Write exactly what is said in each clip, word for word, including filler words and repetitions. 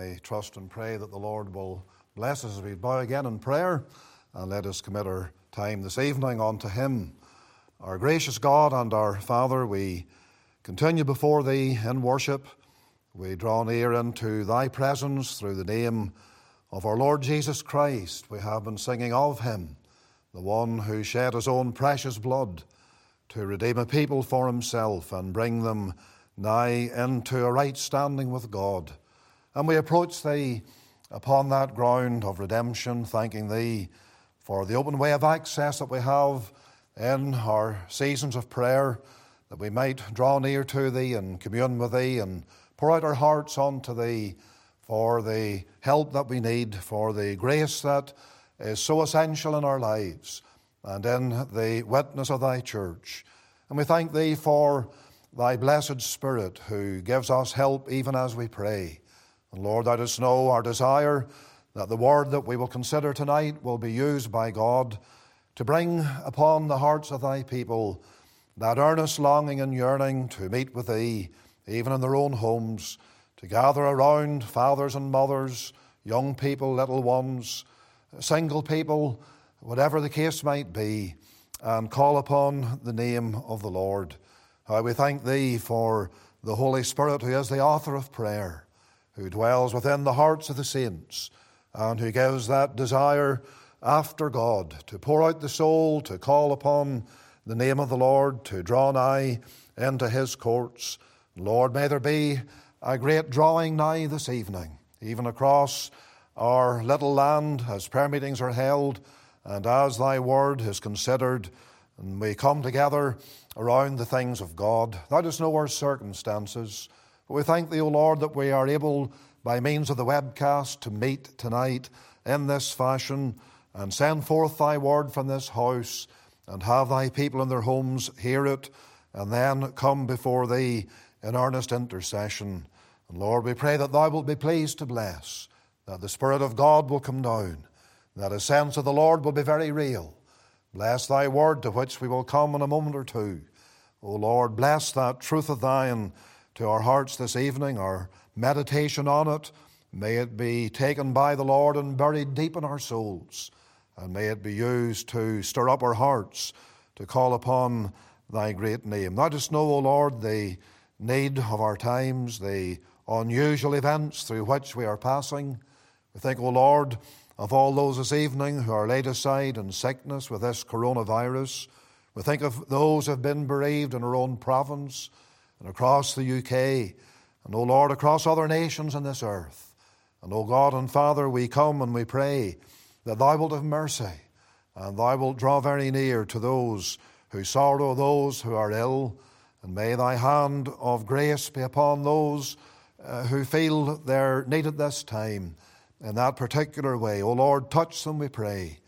I trust and pray that the Lord will bless us as we bow again in prayer, and let us commit our time this evening unto Him. Our gracious God and our Father, we continue before Thee in worship. We draw near into Thy presence through the name of our Lord Jesus Christ. We have been singing of Him, the one who shed His own precious blood to redeem a people for Himself and bring them nigh into a right standing with God. And we approach Thee upon that ground of redemption, thanking Thee for the open way of access that we have in our seasons of prayer, that we might draw near to Thee and commune with Thee and pour out our hearts unto Thee for the help that we need, for the grace that is so essential in our lives and in the witness of Thy church. And we thank Thee for Thy blessed Spirit, who gives us help even as we pray. And Lord, Thou dost know our desire that the word that we will consider tonight will be used by God to bring upon the hearts of Thy people that earnest longing and yearning to meet with Thee, even in their own homes, to gather around fathers and mothers, young people, little ones, single people, whatever the case might be, and call upon the name of the Lord. How we thank Thee for the Holy Spirit, who is the author of prayer, who dwells within the hearts of the saints, and who gives that desire after God to pour out the soul, to call upon the name of the Lord, to draw nigh into His courts. Lord, may there be a great drawing nigh this evening, even across our little land as prayer meetings are held and as Thy word is considered, and we come together around the things of God. Thou dost know our circumstances, but we thank Thee, O Lord, that we are able, by means of the webcast, to meet tonight in this fashion and send forth Thy word from this house and have Thy people in their homes hear it and then come before Thee in earnest intercession. And Lord, we pray that Thou wilt be pleased to bless, that the Spirit of God will come down, that a sense of the Lord will be very real. Bless Thy word, to which we will come in a moment or two. O Lord, bless that truth of Thine to our hearts this evening, our meditation on it. May it be taken by the Lord and buried deep in our souls, and may it be used to stir up our hearts, to call upon Thy great name. Thou dost know, O Lord, the need of our times, the unusual events through which we are passing. We think, O Lord, of all those this evening who are laid aside in sickness with this coronavirus. We think of those who have been bereaved in our own province and across the U K, and, O Lord, across other nations on this earth. And, O God and Father, we come and we pray that Thou wilt have mercy, and Thou wilt draw very near to those who sorrow, those who are ill, and may Thy hand of grace be upon those uh, who feel their need at this time in that particular way. O Lord, touch them, we pray,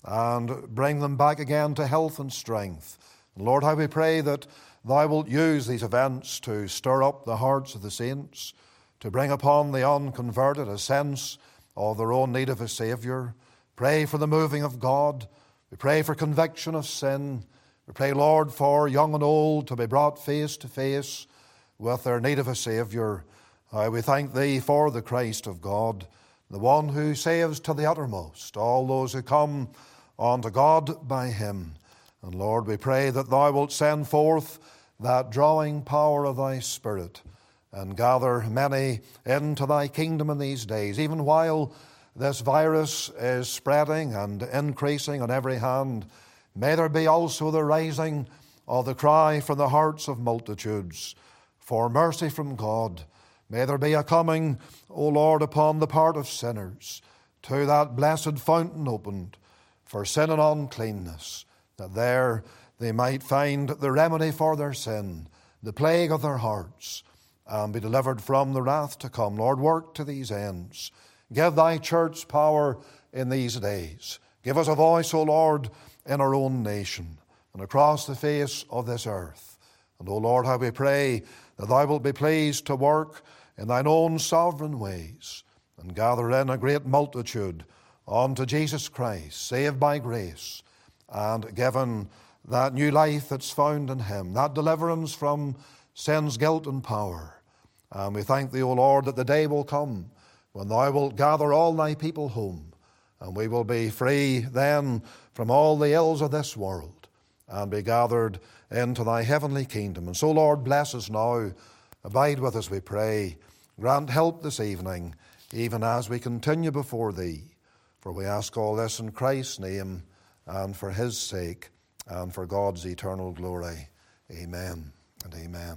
and bring them back again to health and strength. And Lord, how we pray that Thou wilt use these events to stir up the hearts of the saints, to bring upon the unconverted a sense of their own need of a Saviour. Pray for the moving of God. We pray for conviction of sin. We pray, Lord, for young and old to be brought face to face with their need of a Saviour. Uh, we thank Thee for the Christ of God, the one who saves to the uttermost all those who come unto God by Him. And Lord, we pray that Thou wilt send forth that drawing power of Thy Spirit and gather many into Thy kingdom in these days, even while this virus is spreading and increasing on every hand. May there be also the rising of the cry from the hearts of multitudes for mercy from God. May there be a coming, O Lord, upon the part of sinners to that blessed fountain opened for sin and uncleanness, that there they might find the remedy for their sin, the plague of their hearts, and be delivered from the wrath to come. Lord, work to these ends. Give Thy church power in these days. Give us a voice, O Lord, in our own nation and across the face of this earth. And, O Lord, how we pray that Thou wilt be pleased to work in Thine own sovereign ways and gather in a great multitude unto Jesus Christ, saved by grace and given that new life that's found in Him, that deliverance from sin's guilt and power. And we thank Thee, O Lord, that the day will come when thou wilt gather all thy people home, and we will be free then from all the ills of this world, and be gathered into thy heavenly kingdom. And so, Lord, bless us now. Abide with us, we pray. Grant help this evening, even as we continue before thee. For we ask all this in Christ's name, and for his sake, and for God's eternal glory. Amen and amen.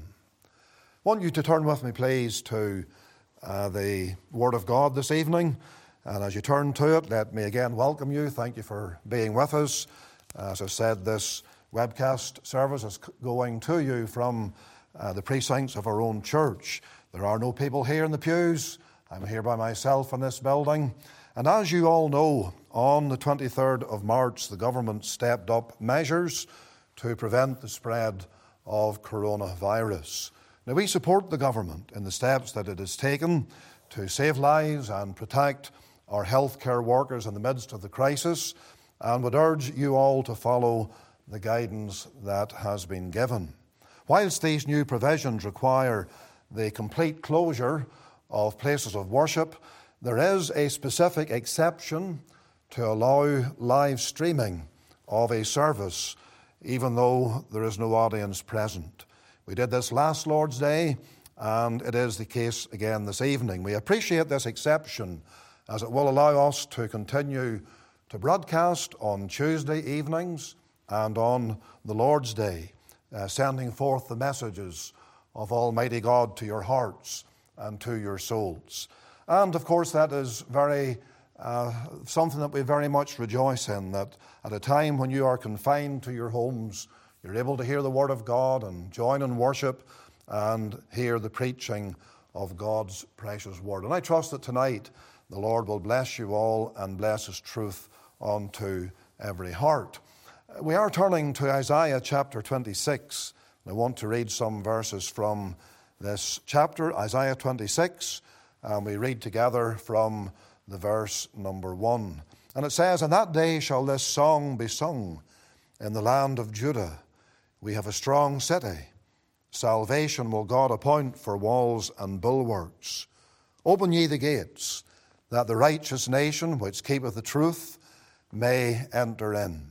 I want you to turn with me, please, to uh, the Word of God this evening. And as you turn to it, let me again welcome you. Thank you for being with us. As I said, this webcast service is going to you from uh, the precincts of our own church. There are no people here in the pews. I'm here by myself in this building. And as you all know, on the twenty-third of March, the government stepped up measures to prevent the spread of coronavirus. Now, we support the government in the steps that it has taken to save lives and protect our healthcare workers in the midst of the crisis, and would urge you all to follow the guidance that has been given. Whilst these new provisions require the complete closure of places of worship, there is a specific exception to allow live streaming of a service, even though there is no audience present. We did this last Lord's Day, and it is the case again this evening. We appreciate this exception, as it will allow us to continue to broadcast on Tuesday evenings and on the Lord's Day, uh, sending forth the messages of Almighty God to your hearts and to your souls. And of course, that is very uh, something that we very much rejoice in, that at a time when you are confined to your homes, you're able to hear the Word of God and join in worship and hear the preaching of God's precious Word. And I trust that tonight the Lord will bless you all and bless His truth unto every heart. We are turning to Isaiah chapter twenty-six. I want to read some verses from this chapter, Isaiah twenty-six, and we read together from the verse number one. And it says, "In that day shall this song be sung in the land of Judah. We have a strong city. Salvation will God appoint for walls and bulwarks. Open ye the gates, that the righteous nation which keepeth the truth may enter in.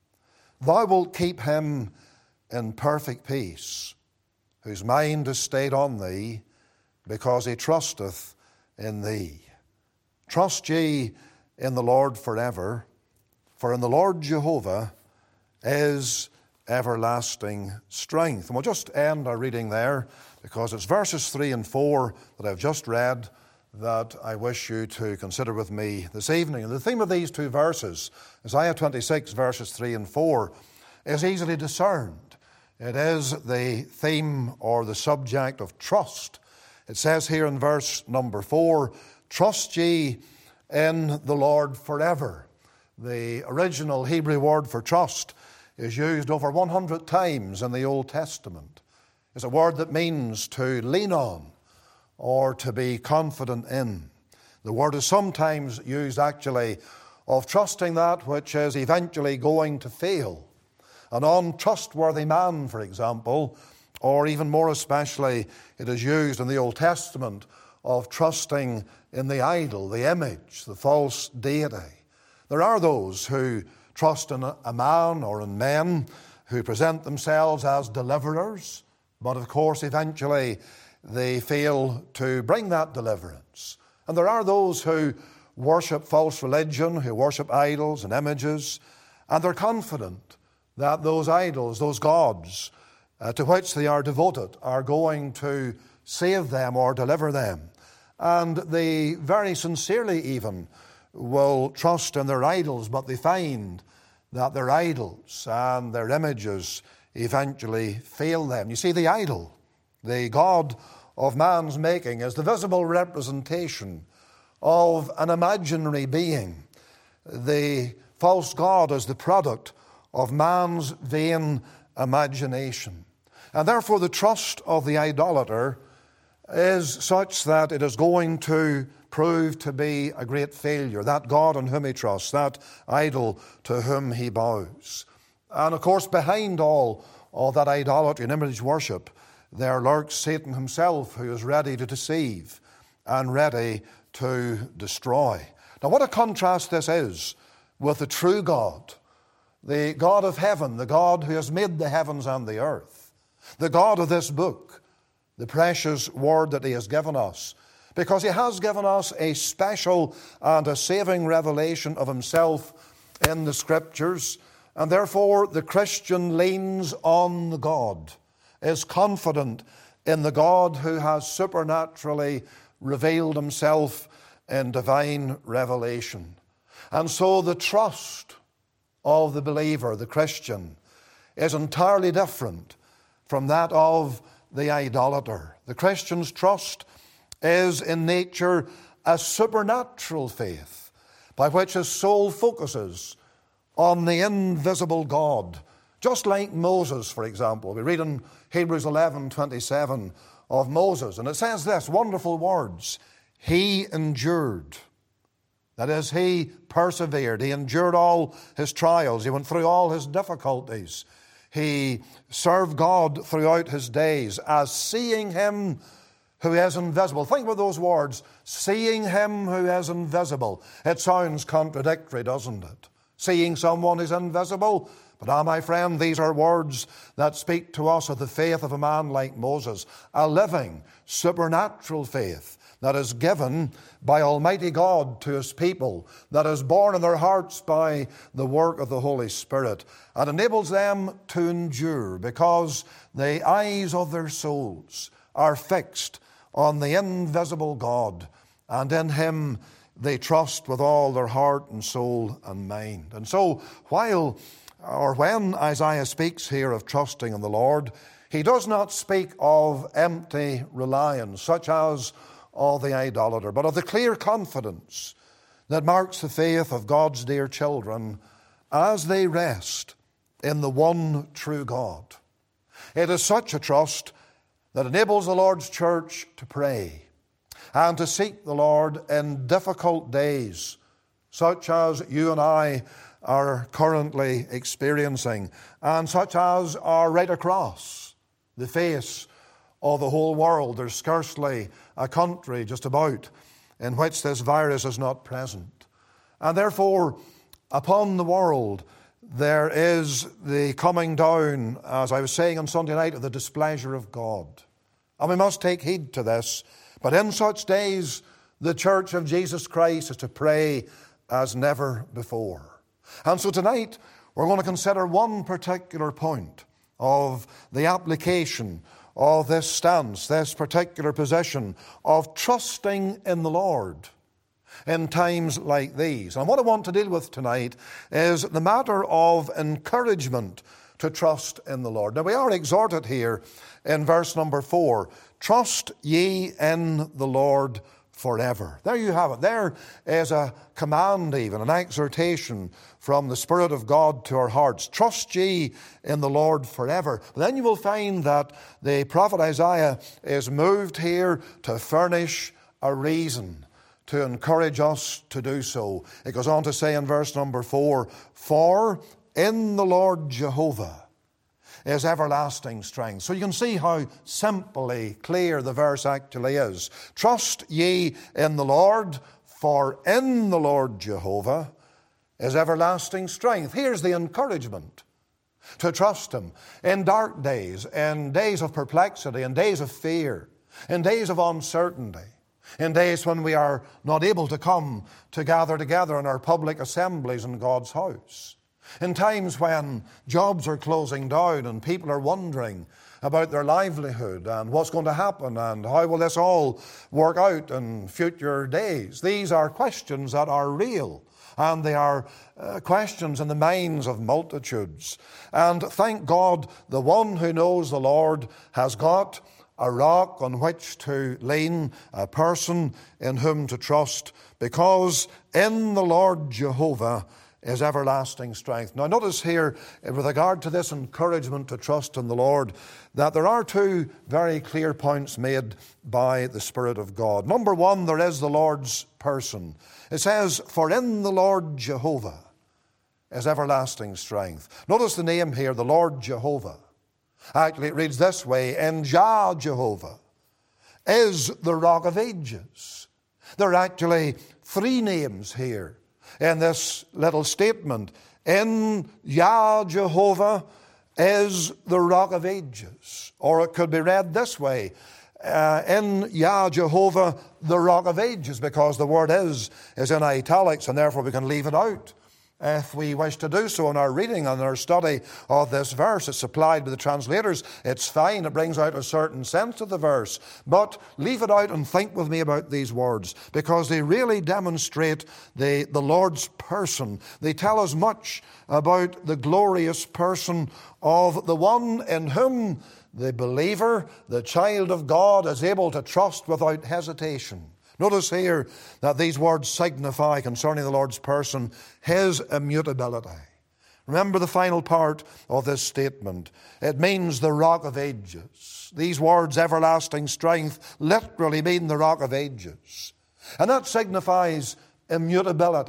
Thou wilt keep him in perfect peace, whose mind is stayed on thee, because he trusteth in thee. Trust ye in the Lord forever, for in the Lord Jehovah is everlasting strength." And we'll just end our reading there, because it's verses three and four that I've just read that I wish you to consider with me this evening. And the theme of these two verses, Isaiah twenty-six, verses three and four, is easily discerned. It is the theme or the subject of trust. It says here in verse number four, "Trust ye in the Lord forever." The original Hebrew word for trust is used over one hundred times in the Old Testament. It's a word that means to lean on or to be confident in. The word is sometimes used actually of trusting that which is eventually going to fail. An untrustworthy man, for example, or even more especially, it is used in the Old Testament of trusting in the idol, the image, the false deity. There are those who trust in a man or in men who present themselves as deliverers, but of course eventually they fail to bring that deliverance. And there are those who worship false religion, who worship idols and images, and they're confident that those idols, those gods uh, to which they are devoted, are going to save them or deliver them. And they very sincerely even will trust in their idols, but they find that their idols and their images eventually fail them. You see, the idol, the god of man's making, is the visible representation of an imaginary being. The false god is the product of man's vain imagination. And therefore the trust of the idolater is such that it is going to prove to be a great failure. That God in whom he trusts, that idol to whom he bows. And of course, behind all of that idolatry and image worship, there lurks Satan himself, who is ready to deceive and ready to destroy. Now, what a contrast this is with the true God, the God of heaven, the God who has made the heavens and the earth, the God of this book, the precious word that he has given us, because he has given us a special and a saving revelation of himself in the Scriptures, and therefore the Christian leans on the God, is confident in the God who has supernaturally revealed himself in divine revelation. And so the trust of the believer, the Christian, is entirely different from that of the idolater. The Christian's trust is in nature a supernatural faith by which his soul focuses on the invisible God. Just like Moses, for example. We read in Hebrews eleven twenty-seven of Moses, and it says this, wonderful words, he endured. That is, he persevered. He endured all his trials. He went through all his difficulties. He served God throughout his days as seeing him who is invisible. Think about those words, seeing him who is invisible. It sounds contradictory, doesn't it? Seeing someone who's invisible. But ah, my friend, these are words that speak to us of the faith of a man like Moses, a living, supernatural faith that is given by Almighty God to his people, that is born in their hearts by the work of the Holy Spirit, and enables them to endure because the eyes of their souls are fixed on the invisible God, and in him they trust with all their heart and soul and mind. And so while or when Isaiah speaks here of trusting in the Lord, he does not speak of empty reliance, such as of the idolater, but of the clear confidence that marks the faith of God's dear children as they rest in the one true God. It is such a trust that enables the Lord's church to pray and to seek the Lord in difficult days, such as you and I are currently experiencing, and such as are right across the face of the whole world. There's scarcely a country just about in which this virus is not present. And therefore, upon the world, there is the coming down, as I was saying on Sunday night, of the displeasure of God. And we must take heed to this. But in such days, the Church of Jesus Christ is to pray as never before. And so tonight, we're going to consider one particular point of the application of this stance, this particular position of trusting in the Lord in times like these. And what I want to deal with tonight is the matter of encouragement to trust in the Lord. Now, we are exhorted here in verse number four, trust ye in the Lord forever. There you have it. There is a command, even an exhortation from the Spirit of God to our hearts. Trust ye in the Lord forever. But then you will find that the prophet Isaiah is moved here to furnish a reason to encourage us to do so. It goes on to say in verse number four, for in the Lord Jehovah is everlasting strength. So you can see how simply clear the verse actually is. Trust ye in the Lord, for in the Lord Jehovah is everlasting strength. Here's the encouragement to trust him in dark days, in days of perplexity, in days of fear, in days of uncertainty, in days when we are not able to come to gather together in our public assemblies in God's house. In times when jobs are closing down and people are wondering about their livelihood and what's going to happen and how will this all work out in future days. These are questions that are real, and they are uh, questions in the minds of multitudes. And thank God, the one who knows the Lord has got a rock on which to lean, a person in whom to trust, because in the Lord Jehovah is everlasting strength. Now notice here, with regard to this encouragement to trust in the Lord, that there are two very clear points made by the Spirit of God. Number one, there is the Lord's person. It says, for in the Lord Jehovah is everlasting strength. Notice the name here, the Lord Jehovah. Actually, it reads this way, in Jah Jehovah is the rock of ages. There are actually three names here in this little statement. In Yah Jehovah is the Rock of Ages. Or it could be read this way. Uh, in Yah Jehovah, the Rock of Ages, because the word is is in italics, and therefore we can leave it out if we wish to do so in our reading and our study of this verse. It's supplied by the translators. It's fine. It brings out a certain sense of the verse. But leave it out and think with me about these words, because they really demonstrate the, the Lord's person. They tell us much about the glorious person of the one in whom the believer, the child of God, is able to trust without hesitation. Notice here that these words signify concerning the Lord's person his immutability. Remember the final part of this statement. It means the Rock of Ages. These words, everlasting strength, literally mean the Rock of Ages. And that signifies immutability.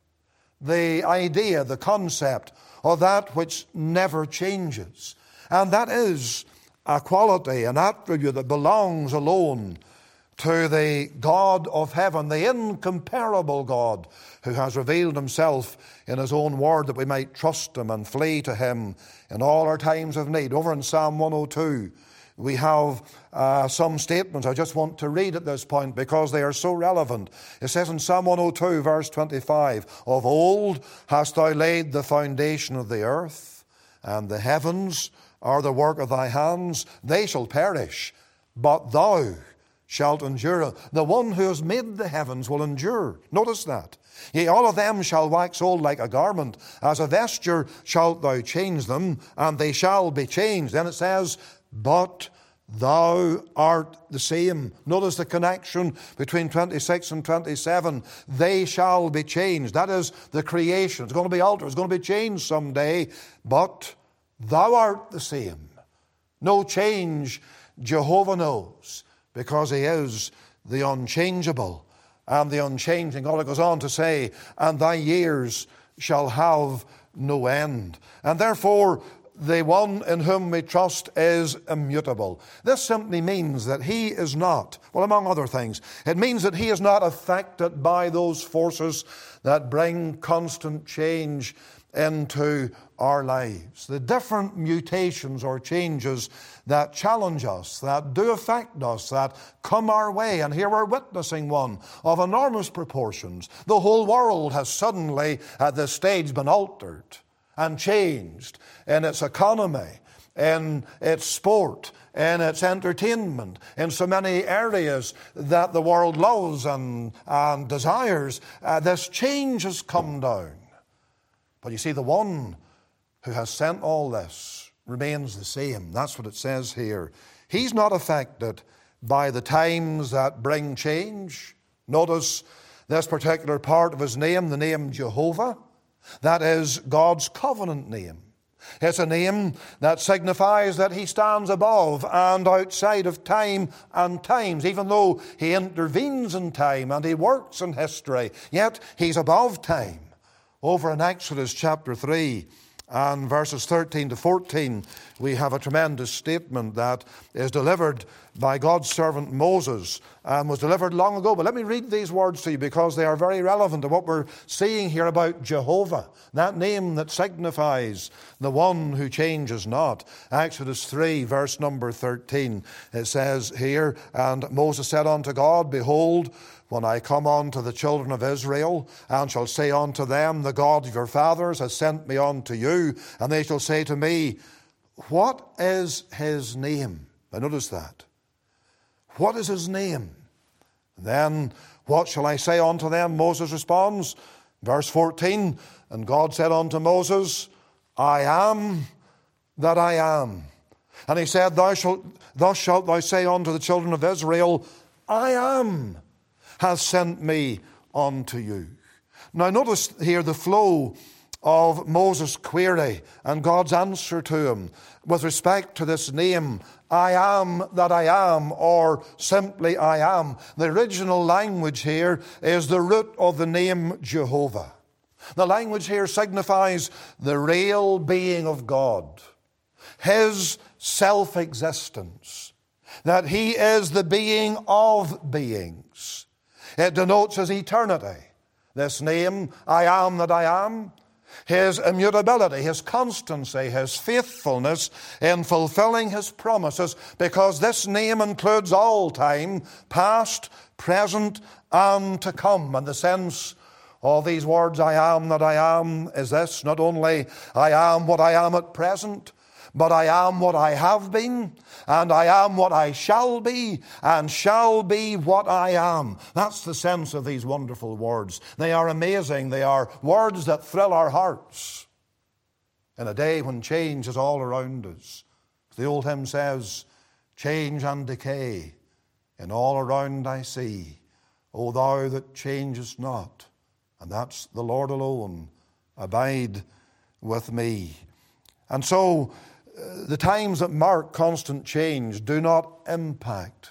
The idea, the concept of that which never changes. And that is a quality, an attribute that belongs alone to the God of heaven, the incomparable God who has revealed himself in his own word that we might trust him and flee to him in all our times of need. Over in Psalm one oh two, we have uh, some statements I just want to read at this point because they are so relevant. It says in Psalm one oh two, verse twenty-five, "Of old hast thou laid the foundation of the earth, and the heavens are the work of thy hands. They shall perish, but thou shalt endure." The one who has made the heavens will endure. Notice that. "Yea, all of them shall wax old like a garment. As a vesture shalt thou change them, and they shall be changed." Then it says, "But thou art the same." Notice the connection between twenty-six and twenty-seven. They shall be changed. That is the creation. It's going to be altered. It's going to be changed someday. But thou art the same. No change Jehovah knows, because he is the unchangeable and the unchanging. All it goes on to say, "And thy years shall have no end." And therefore, the one in whom we trust is immutable. This simply means that he is not, well, among other things, it means that he is not affected by those forces that bring constant change into our lives. The different mutations or changes that challenge us, that do affect us, that come our way. And here we're witnessing one of enormous proportions. The whole world has suddenly at this stage been altered and changed in its economy, in its sport, in its entertainment, in so many areas that the world loves and, and desires. Uh, this change has come down. But you see, the one who has sent all this remains the same. That's what it says here. He's not affected by the times that bring change. Notice this particular part of his name, the name Jehovah. That is God's covenant name. It's a name that signifies that he stands above and outside of time and times. Even though he intervenes in time and he works in history, yet he's above time. Over in Exodus chapter three and verses thirteen to fourteen, we have a tremendous statement that is delivered by God's servant Moses and was delivered long ago. But let me read these words to you because they are very relevant to what we're seeing here about Jehovah, that name that signifies the one who changes not. Exodus three, verse number thirteen, it says here, "And Moses said unto God, Behold, when I come unto the children of Israel, and shall say unto them, The God of your fathers has sent me unto you, and they shall say to me, What is his name?" Now notice that. What is his name? Then what shall I say unto them? Moses responds, verse fourteen, "And God said unto Moses, I am that I am. And he said, Thou shalt, Thus shalt thou say unto the children of Israel, I am has sent me unto you." Now notice here the flow of Moses' query and God's answer to him with respect to this name, I am that I am, or simply I am. The original language here is the root of the name Jehovah. The language here signifies the real being of God, his self-existence, that he is the being of beings. It denotes his eternity. This name, I am that I am, his immutability, his constancy, his faithfulness in fulfilling his promises, because this name includes all time, past, present, and to come. And the sense of these words, I am that I am, is this: not only I am what I am at present, but I am what I have been, and I am what I shall be, and shall be what I am. That's the sense of these wonderful words. They are amazing. They are words that thrill our hearts in a day when change is all around us. The old hymn says, change and decay in all around I see. O thou that changest not, and that's the Lord alone, abide with me. And so, the times that mark constant change do not impact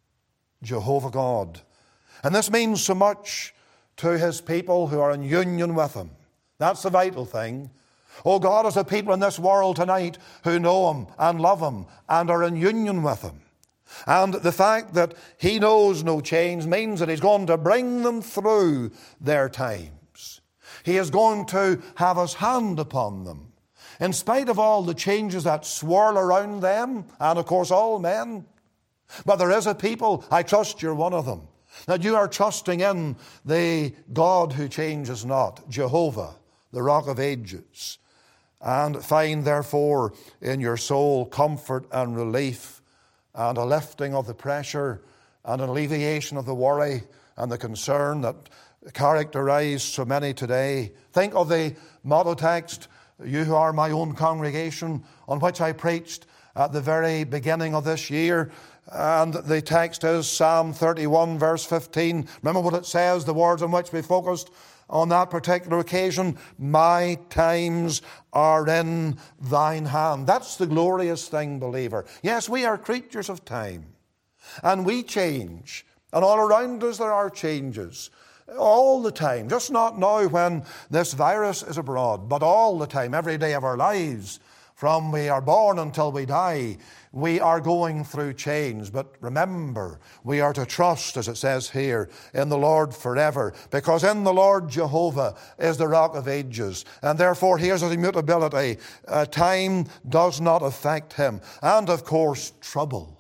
Jehovah God. And this means so much to his people who are in union with him. That's the vital thing. Oh, God has a people in this world tonight who know him and love him and are in union with him. And the fact that he knows no change means that he's going to bring them through their times. He is going to have his hand upon them. In spite of all the changes that swirl around them, and of course all men. But there is a people, I trust you're one of them, that you are trusting in the God who changes not, Jehovah, the Rock of Ages. And find therefore in your soul comfort and relief and a lifting of the pressure and an alleviation of the worry and the concern that characterize so many today. Think of the motto text, you who are my own congregation, on which I preached at the very beginning of this year. And the text is Psalm thirty-one, verse fifteen. Remember what it says, the words on which we focused on that particular occasion. My times are in thine hand. That's the glorious thing, believer. Yes, we are creatures of time. And we change. And all around us there are changes. All the time, just not now when this virus is abroad, but all the time, every day of our lives, from we are born until we die, we are going through change. But remember, we are to trust, as it says here, in the Lord forever, because in the Lord Jehovah is the Rock of Ages, and therefore here's his immutability. Uh, time does not affect him, and of course trouble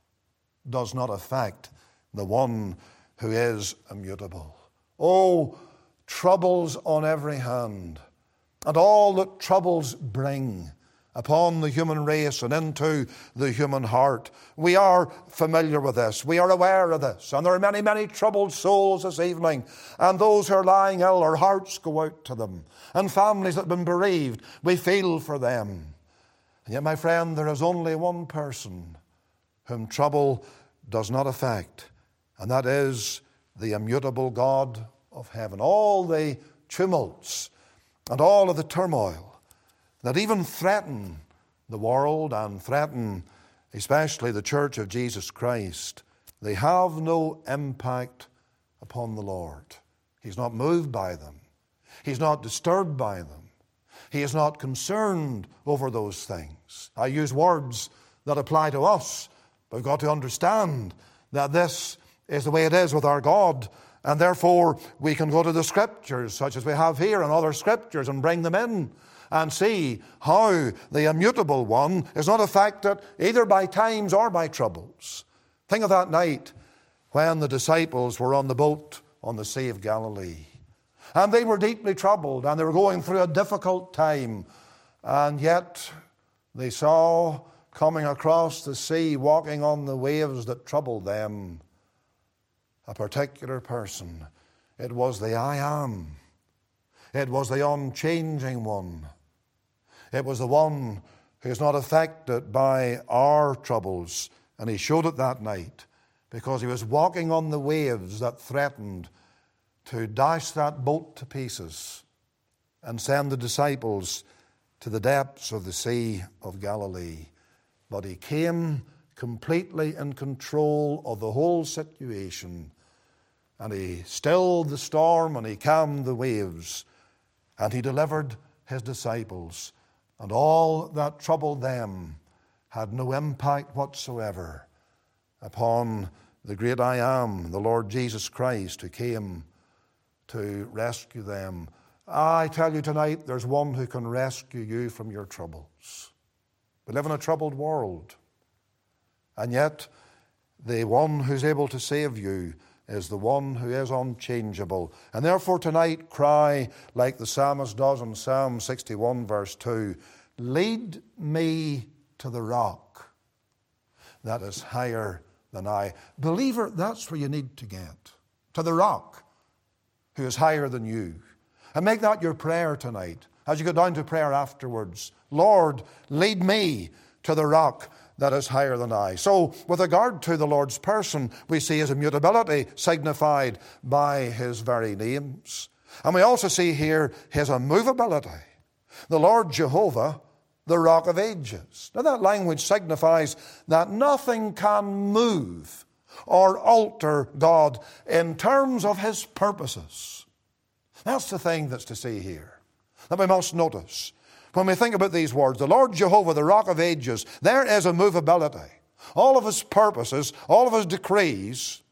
does not affect the one who is immutable. Oh, troubles on every hand, and all that troubles bring upon the human race and into the human heart. We are familiar with this. We are aware of this. And there are many, many troubled souls this evening. And those who are lying ill, our hearts go out to them. And families that have been bereaved, we feel for them. And yet, my friend, there is only one person whom trouble does not affect, and that is the immutable God of heaven. All the tumults and all of the turmoil that even threaten the world and threaten especially the Church of Jesus Christ, they have no impact upon the Lord. He's not moved by them. He's not disturbed by them. He is not concerned over those things. I use words that apply to us, but we've got to understand that this is the way it is with our God, and therefore we can go to the Scriptures, such as we have here, and other Scriptures, and bring them in and see how the immutable one is not affected either by times or by troubles. Think of that night when the disciples were on the boat on the Sea of Galilee. And they were deeply troubled, and they were going through a difficult time. And yet they saw coming across the sea, walking on the waves that troubled them, a particular person. It was the I Am. It was the unchanging one. It was the one who is not affected by our troubles. And he showed it that night because he was walking on the waves that threatened to dash that boat to pieces and send the disciples to the depths of the Sea of Galilee. But he came completely in control of the whole situation, and he stilled the storm and he calmed the waves, and he delivered his disciples, and all that troubled them had no impact whatsoever upon the great I Am, the Lord Jesus Christ, who came to rescue them. I tell you tonight, there's one who can rescue you from your troubles. We live in a troubled world, and yet the one who's able to save you is the one who is unchangeable. And therefore tonight cry like the psalmist does in Psalm sixty-one verse two, lead me to the rock that is higher than I. Believer, that's where you need to get, to the rock who is higher than you. And make that your prayer tonight as you go down to prayer afterwards. Lord, lead me to the rock that is higher than I. So, with regard to the Lord's person, we see his immutability signified by his very names. And we also see here his immovability. The Lord Jehovah, the Rock of Ages. Now, that language signifies that nothing can move or alter God in terms of his purposes. That's the thing that's to see here, that we must notice. When we think about these words, the Lord Jehovah, the Rock of Ages, there is immovability. All of his purposes, all of his decrees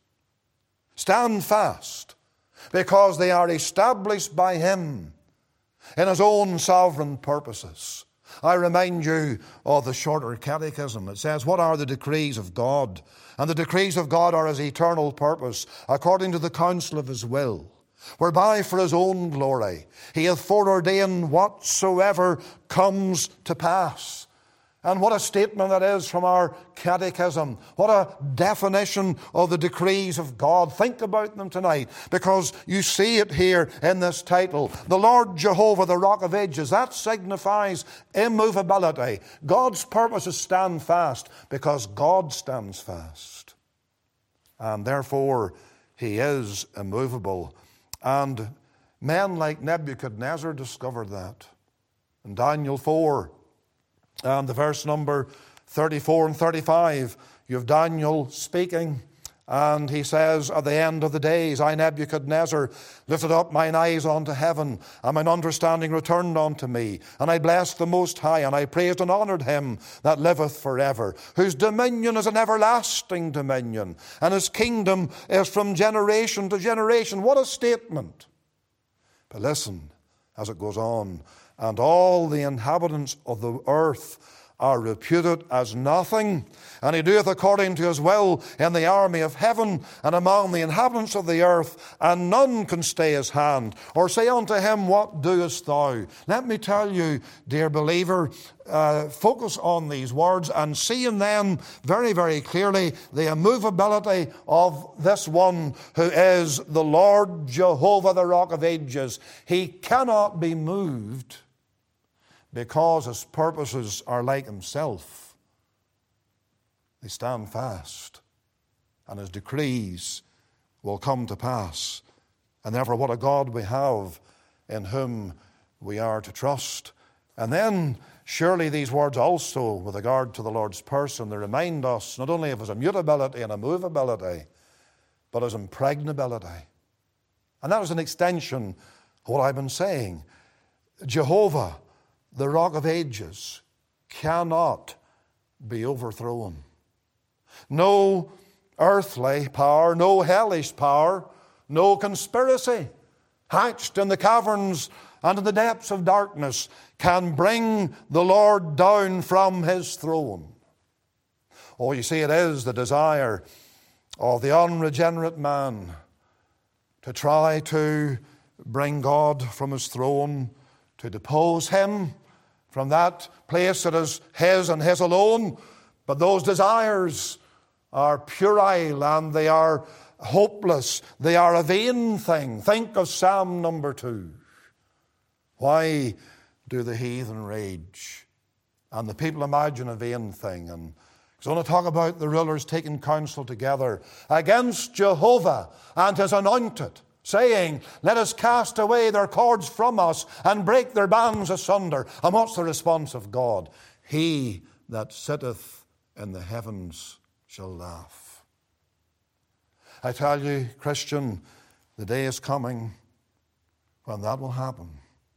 stand fast because they are established by him in his own sovereign purposes. I remind you of the shorter catechism. It says, what are the decrees of God? And the decrees of God are his eternal purpose, according to the counsel of his will, whereby for his own glory he hath foreordained whatsoever comes to pass. And what a statement that is from our catechism. What a definition of the decrees of God. Think about them tonight, because you see it here in this title. The Lord Jehovah, the Rock of Ages. That signifies immovability. God's purposes stand fast because God stands fast. And therefore, he is immovable. And men like Nebuchadnezzar discovered that. In Daniel four, and the verse number thirty-four and thirty-five, you have Daniel speaking, and he says, at the end of the days, I, Nebuchadnezzar, lifted up mine eyes unto heaven, and mine understanding returned unto me. And I blessed the Most High, and I praised and honoured him that liveth forever, whose dominion is an everlasting dominion, and his kingdom is from generation to generation. What a statement! But listen, as it goes on, and all the inhabitants of the earth are reputed as nothing, and he doeth according to his will in the army of heaven and among the inhabitants of the earth, and none can stay his hand, or say unto him, what doest thou? Let me tell you, dear believer, uh, focus on these words and see in them very, very clearly the immovability of this one who is the Lord Jehovah, the Rock of Ages. He cannot be moved, because his purposes are like himself. They stand fast, and his decrees will come to pass. And therefore, what a God we have in whom we are to trust. And then, surely these words also, with regard to the Lord's person, they remind us not only of his immutability and immovability, but his impregnability. And that is an extension of what I've been saying. Jehovah, the Rock of Ages, cannot be overthrown. No earthly power, no hellish power, no conspiracy hatched in the caverns and in the depths of darkness can bring the Lord down from his throne. Oh, you see, it is the desire of the unregenerate man to try to bring God from his throne, to depose him from that place that is his and his alone. But those desires are puerile and they are hopeless. They are a vain thing. Think of Psalm number two. Why do the heathen rage and the people imagine a vain thing? And he's going to talk about the rulers taking counsel together against Jehovah and his anointed, saying, let us cast away their cords from us and break their bands asunder. And what's the response of God? He that sitteth in the heavens shall laugh. I tell you, Christian, the day is coming when that will happen.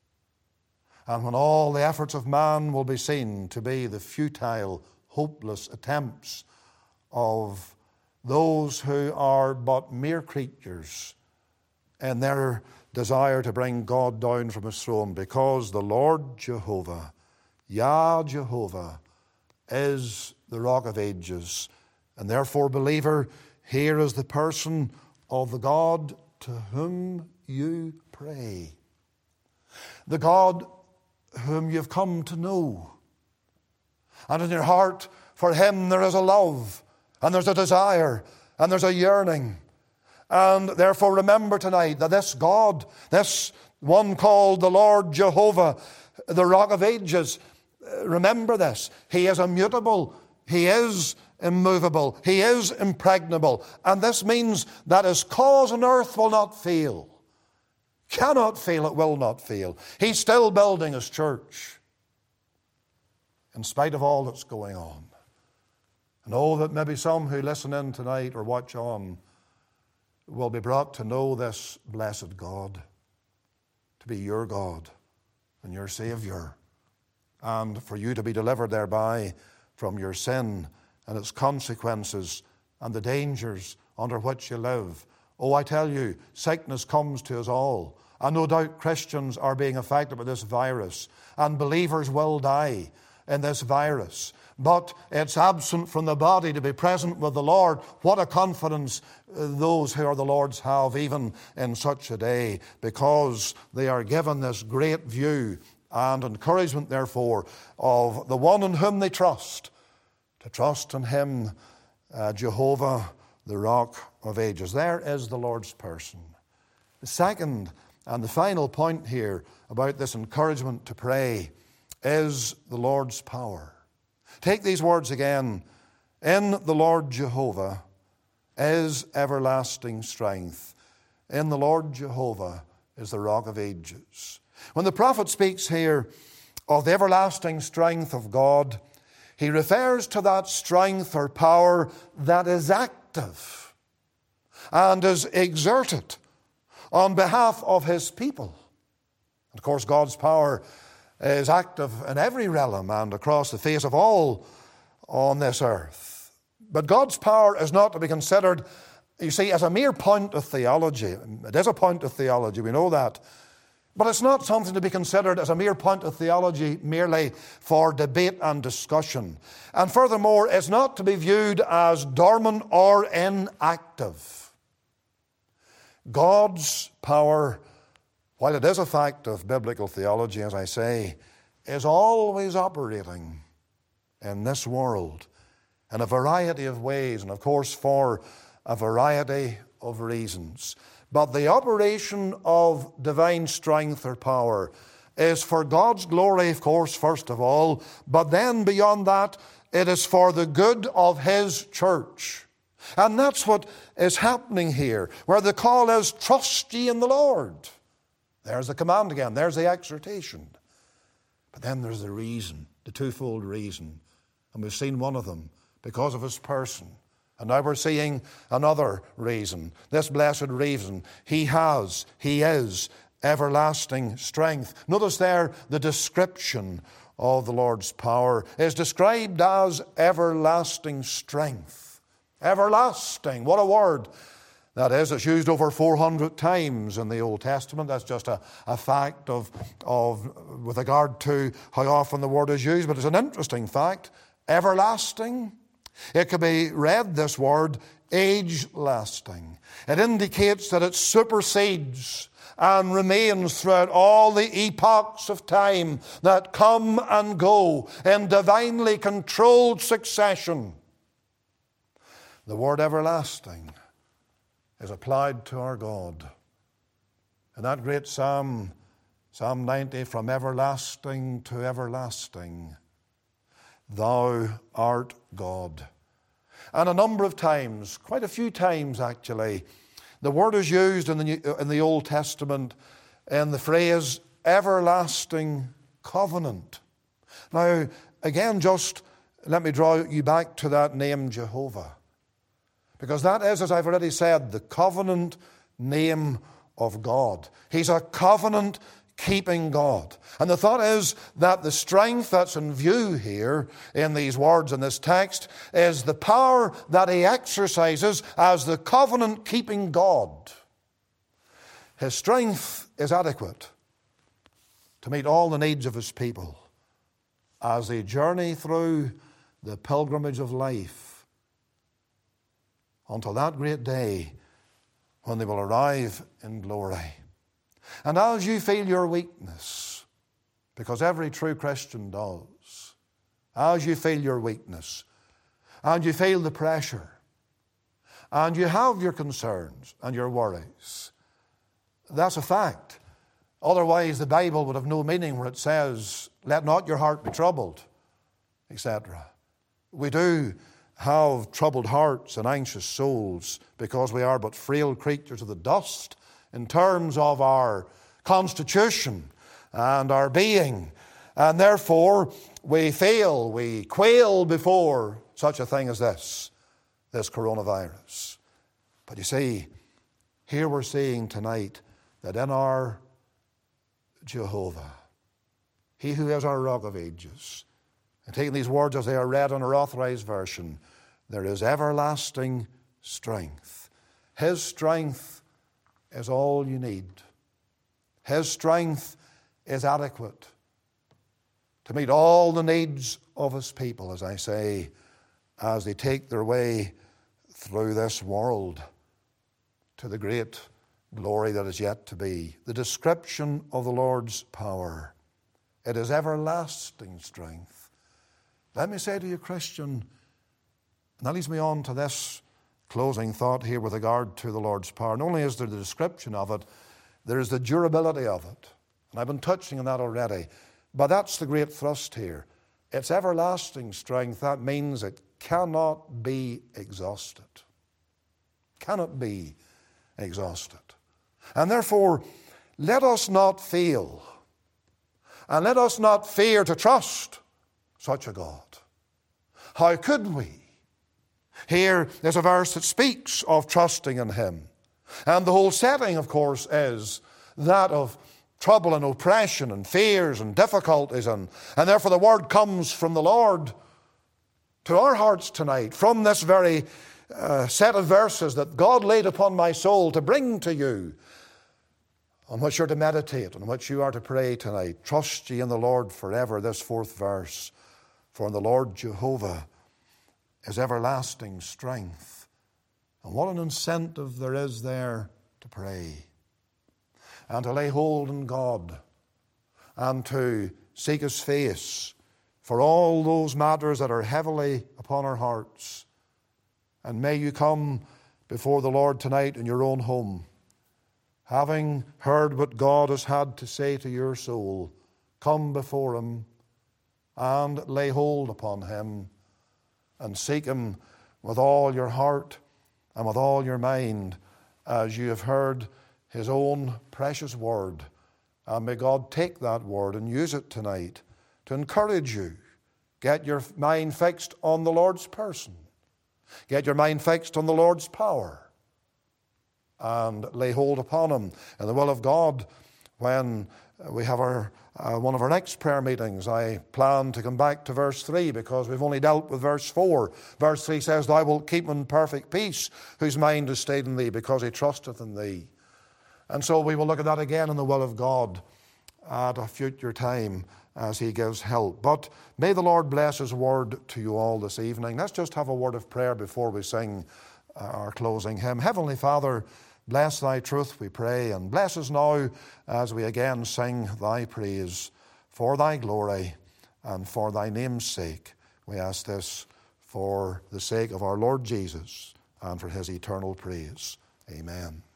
And when all the efforts of man will be seen to be the futile, hopeless attempts of those who are but mere creatures in their desire to bring God down from his throne, because the Lord Jehovah, Yah Jehovah, is the Rock of Ages. And therefore, believer, here is the person of the God to whom you pray, the God whom you've come to know. And in your heart, for him there is a love, and there's a desire, and there's a yearning. And therefore remember tonight that this God, this one called the Lord Jehovah, the Rock of Ages, remember this, he is immutable, he is immovable, he is impregnable. And this means that his cause on earth will not fail. Cannot fail, it will not fail. He's still building his church in spite of all that's going on. And oh, that maybe some who listen in tonight or watch on will be brought to know this blessed God, to be your God and your Savior, and for you to be delivered thereby from your sin and its consequences and the dangers under which you live. Oh, I tell you, sickness comes to us all. And no doubt Christians are being affected by this virus, and believers will die in this virus. But it's absent from the body to be present with the Lord. What a confidence those who are the Lord's have, even in such a day, because they are given this great view and encouragement, therefore, of the one in whom they trust, to trust in him, uh, Jehovah, the Rock of Ages. There is the Lord's person. The second and the final point here about this encouragement to pray is the Lord's power. Take these words again. In the Lord Jehovah is everlasting strength. In the Lord Jehovah is the Rock of Ages. When the prophet speaks here of the everlasting strength of God, he refers to that strength or power that is active and is exerted on behalf of his people. And of course, God's power is active in every realm and across the face of all on this earth. But God's power is not to be considered, you see, as a mere point of theology. It is a point of theology, we know that. But it's not something to be considered as a mere point of theology merely for debate and discussion. And furthermore, it's not to be viewed as dormant or inactive. God's power, while it is a fact of biblical theology, as I say, is always operating in this world in a variety of ways, and of course for a variety of reasons. But the operation of divine strength or power is for God's glory, of course, first of all, but then beyond that, it is for the good of his church. And that's what is happening here, where the call is, trust ye in the Lord. There's the command again, there's the exhortation. But then there's the reason, the twofold reason. And we've seen one of them, because of his person. And now we're seeing another reason, this blessed reason. He has, he is everlasting strength. Notice there the description of the Lord's power is described as everlasting strength. Everlasting, what a word that is. It's used over four hundred times in the Old Testament. That's just a, a fact of, of with regard to how often the word is used. But it's an interesting fact. Everlasting. It can be read, this word, age-lasting. It indicates that it supersedes and remains throughout all the epochs of time that come and go in divinely controlled succession. The word everlasting is applied to our God. In that great psalm, Psalm ninety, from everlasting to everlasting, thou art God. And a number of times, quite a few times actually, the word is used in the, New, in the Old Testament in the phrase everlasting covenant. Now, again, just let me draw you back to that name Jehovah. Because that is, as I've already said, the covenant name of God. He's a covenant keeping God. And the thought is that the strength that's in view here in these words in this text is the power that he exercises as the covenant-keeping God. His strength is adequate to meet all the needs of his people as they journey through the pilgrimage of life until that great day when they will arrive in glory. And as you feel your weakness, because every true Christian does, as you feel your weakness, and you feel the pressure, and you have your concerns and your worries, that's a fact. Otherwise, the Bible would have no meaning where it says, let not your heart be troubled, et cetera. We do have troubled hearts and anxious souls because we are but frail creatures of the dust in terms of our constitution and our being. And therefore, we fail, we quail before such a thing as this, this coronavirus. But you see, here we're seeing tonight that in our Jehovah, he who is our rock of ages, and taking these words as they are read in our authorized version, there is everlasting strength. His strength is all you need. His strength is adequate to meet all the needs of his people, as I say, as they take their way through this world to the great glory that is yet to be. The description of the Lord's power, it is everlasting strength. Let me say to you, Christian, and that leads me on to this closing thought here with regard to the Lord's power. Not only is there the description of it, there is the durability of it. And I've been touching on that already. But that's the great thrust here. It's everlasting strength. That means it cannot be exhausted. Cannot be exhausted. And therefore, let us not fail. And let us not fear to trust such a God. How could we? Here is a verse that speaks of trusting in him. And the whole setting, of course, is that of trouble and oppression and fears and difficulties. And, and therefore the word comes from the Lord to our hearts tonight, from this very uh, set of verses that God laid upon my soul to bring to you, on which you're to meditate, on which you are to pray tonight. Trust ye in the Lord forever, this fourth verse. For in the Lord Jehovah is everlasting strength. And what an incentive there is there to pray and to lay hold on God and to seek his face for all those matters that are heavily upon our hearts. And may you come before the Lord tonight in your own home, having heard what God has had to say to your soul. Come before him and lay hold upon him and seek him with all your heart and with all your mind, as you have heard his own precious word. And may God take that word and use it tonight to encourage you. Get your mind fixed on the Lord's person. Get your mind fixed on the Lord's power. And lay hold upon him. And the will of God, when we have our uh, one of our next prayer meetings, I plan to come back to verse three, because we've only dealt with verse four. Verse three says, thou wilt keep him in perfect peace, whose mind is stayed in thee, because he trusteth in thee. And so we will look at that again in the will of God at a future time as he gives help. But may the Lord bless his word to you all this evening. Let's just have a word of prayer before we sing our closing hymn. Heavenly Father, bless thy truth, we pray, and bless us now as we again sing thy praise for thy glory and for thy name's sake. We ask this for the sake of our Lord Jesus and for his eternal praise. Amen.